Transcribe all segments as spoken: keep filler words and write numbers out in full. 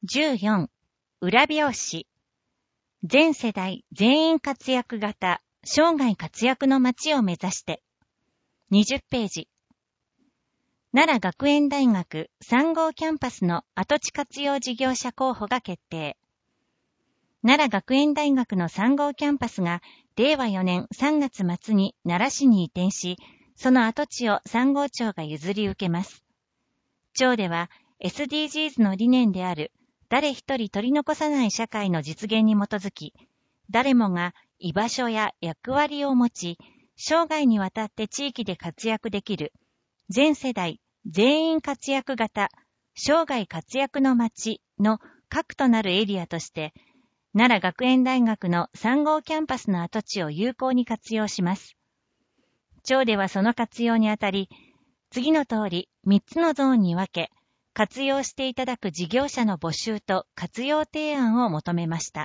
じゅうよん、裏表紙。全世代全員活躍型、生涯活躍の街を目指して。にじゅっページ。奈良学園大学さん号キャンパスの跡地活用事業者候補が決定。奈良学園大学のさん号キャンパスが、れいわよねんさんがつまつに奈良市に移転し、その跡地をさん号町が譲り受けます。町では エスディージーズ の理念である誰一人取り残さない社会の実現に基づき、誰もが居場所や役割を持ち、生涯にわたって地域で活躍できる、全世代全員活躍型、生涯活躍の街の核となるエリアとして、奈良学園大学のさん号キャンパスの跡地を有効に活用します。町ではその活用にあたり、次の通りみっつのゾーンに分け、活用していただく事業者の募集と活用提案を求めました。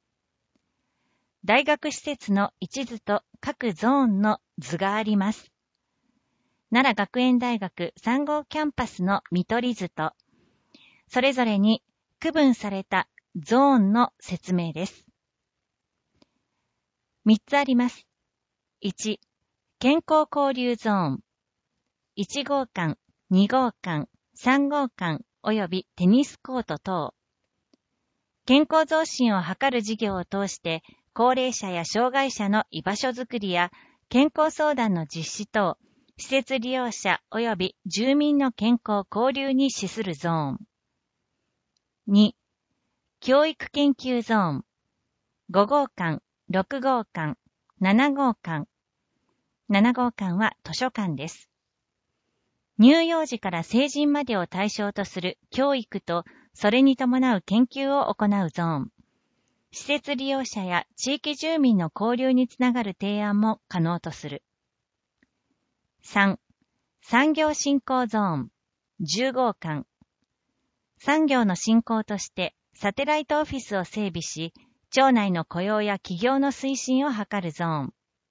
大学施設の一図と各ゾーンの図があります。奈良学園大学さん号キャンパスの見取り図と、それぞれに区分されたゾーンの説明です。みっつあります。いち、健康交流ゾーン。いち号館、に号館、さん号館及びテニスコート等。健康増進を図る事業を通して、高齢者や障害者の居場所づくりや健康相談の実施等、施設利用者及び住民の健康交流に資するゾーン。に、教育研究ゾーン。ご号館、ろく号館、なな号館。なな号館は図書館です。乳幼児から成人までを対象とする教育と、それに伴う研究を行うゾーン。施設利用者や地域住民の交流につながる提案も可能とする。さん、産業振興ゾーン。じゅう号館。産業の振興としてサテライトオフィスを整備し、町内の雇用や起業の推進を図るゾーン。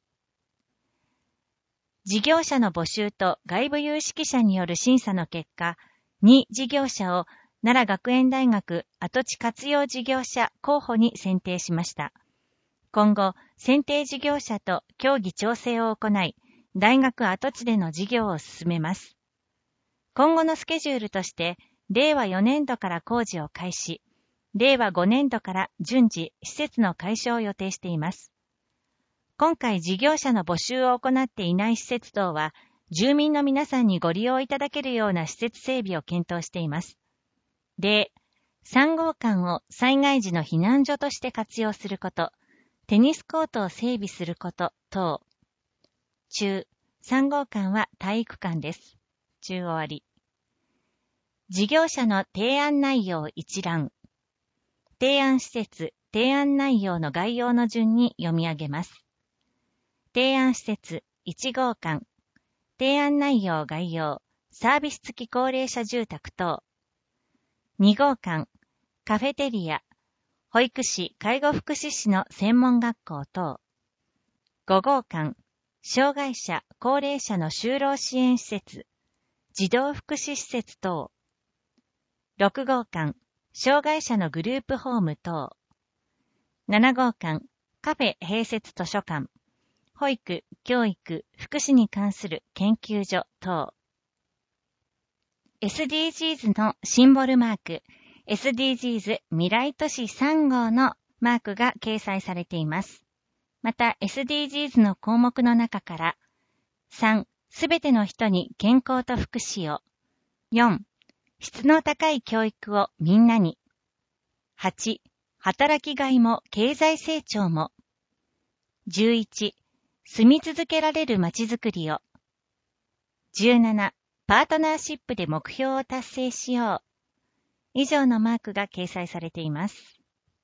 事業者の募集と外部有識者による審査の結果、に事業者を奈良学園大学跡地活用事業者候補に選定しました。今後、選定事業者と協議調整を行い、大学跡地での事業を進めます。今後のスケジュールとして、れいわよねんどから工事を開始、れいわごねんどから順次施設の開所を予定しています。今回事業者の募集を行っていない施設等は、住民の皆さんにご利用いただけるような施設整備を検討しています。例、さん号館を災害時の避難所として活用すること、テニスコートを整備すること等。中、さん号館は体育館です。中終わり。事業者の提案内容一覧。提案施設、提案内容の概要の順に読み上げます。提案施設いち号館。提案内容概要、サービス付き高齢者住宅等。に号館。カフェテリア、保育士、介護福祉士の専門学校等。ご号館。障害者、高齢者の就労支援施設、児童福祉施設等。ろく号館。障害者のグループホーム等。なな号館。カフェ併設図書館。保育、教育、福祉に関する研究所等。エスディージーズ のシンボルマーク、エスディージーズ 未来都市さん号のマークが掲載されています。また エスディージーズ の項目の中から、さん、すべての人に健康と福祉を。よん、質の高い教育をみんなに。はち、働きがいも経済成長も。じゅういち、住み続けられるまちづくりを。じゅうなな、パートナーシップで目標を達成しよう。以上のマークが掲載されています。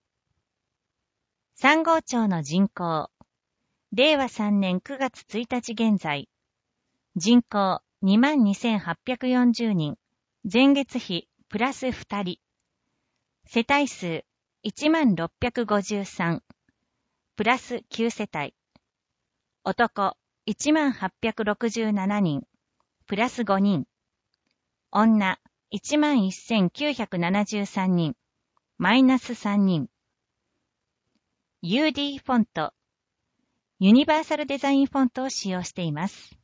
さん号町の人口。れいわさんねんくがつついたち現在。人口 にまんにせんはっぴゃくよんじゅうにん。前月比プラスふたり。世帯数 いちまんろっぴゃくごじゅうさん。プラスきゅうせたい。男 いちまんはっぴゃくろくじゅうななにん。プラスごにん。女 いちまんせんきゅうひゃくななじゅうさんにん。 マイナスさんにん。ユーディー フォント、ユニバーサルデザインフォントを使用しています。